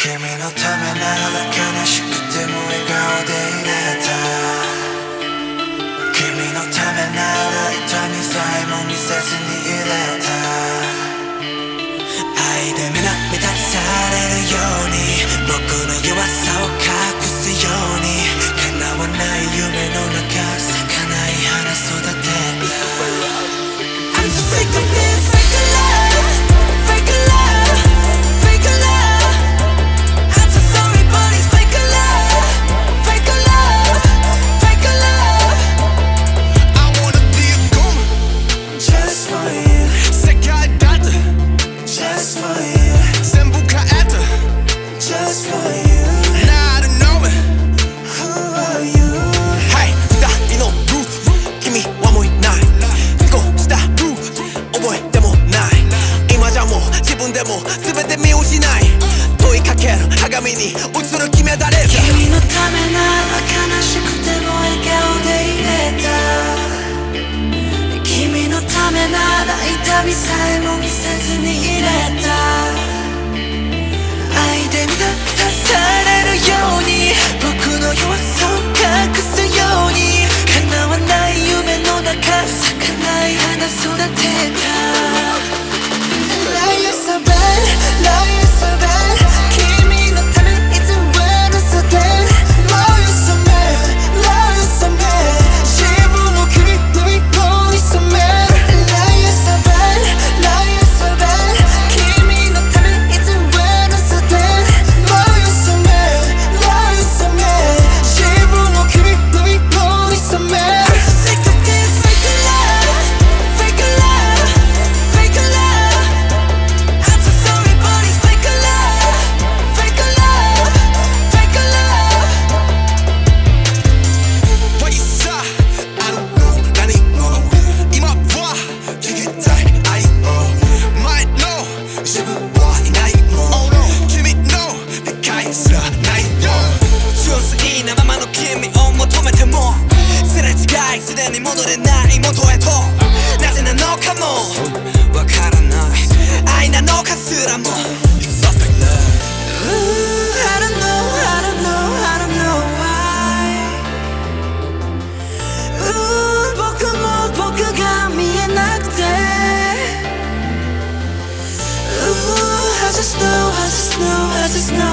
君のためなら悲しくても笑顔でいれた。君のためなら痛みさえも見せずにいれた。愛で皆満たされるように僕の弱さを隠すように叶わない夢の中咲かない花育てた。I'm so sick of this fake love, fake love, fake love. I'm so sorry but it's fake love, fake love, fake love. I wanna be a goon Just for you, 색깔 따뜻 just for you, 센북한 애들 just for you. 나를 know it. Who are you? Hey, stop, you know, Ruth. Give me one more night. Let's go, stop, Ruth. Oh boy, demo night. 今じゃもう自分でも全て見失い問いかける鏡に映る決めたれず君のためなら悲しくても笑顔でいれた。君のためなら痛みさえも見せずにいれた。愛で満たされるように僕の弱さを隠すように叶わない夢の中咲かない花育てた。Lie you're so bad, lie you're so bad 君のためいつも嘘で Lie you're so mad, lie you're so mad 自分を君の色に染める Lie you're so bad, lie you're so bad 君のためいつも嘘で Lie you're so mad, lie you're so mad 自分を君の色に染める I'm so sick of this fake love, fake love, fake love I'm so sorry but it's fake love, fake love, fake love What you say? I don't know 난 이거 이마 봐 되게 잘 알고 Might know 지구와 이 나이 뭐君の理解すらないよ純粋なままの君を求めてもすれ違いすでに戻れない元へとなぜなのかもわからない愛なのかすらも It's a fake love Ooh, I don't know, I don't know, I don't know why Ooh, 僕も僕が見えなくて Ooh, I just know, I just know, I just know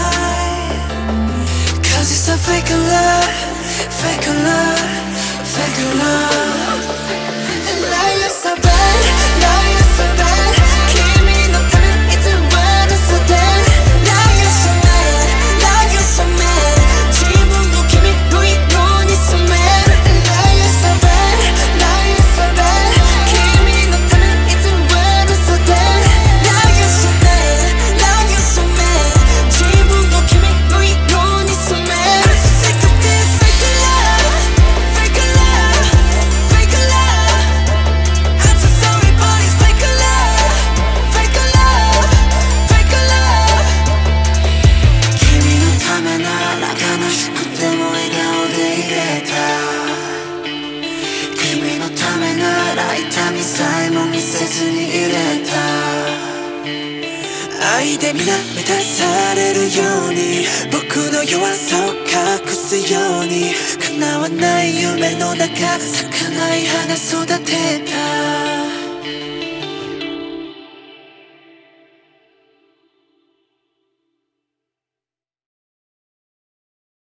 why Cause it's a fake love, fake love, fake love Lie you're so bad, lie you're so bad 君のためいつも嘘で Lie you're so mad, lie you're so mad 自分を君の色に染める Lie you're so bad, lie you're so bad 君のためいつも嘘で Lie you're so mad, lie you're so mad 自分を君の色に染める I'm so sick of this fake love, fake love, fake love I'm so sorry but it's fake love, fake love, fake love 君のためなら悲しくても笑顔でいれた。君のためなら痛みさえも見せずにいれた。愛で皆満たされるように僕の弱さを隠すように叶わない夢の中咲かない花育てた。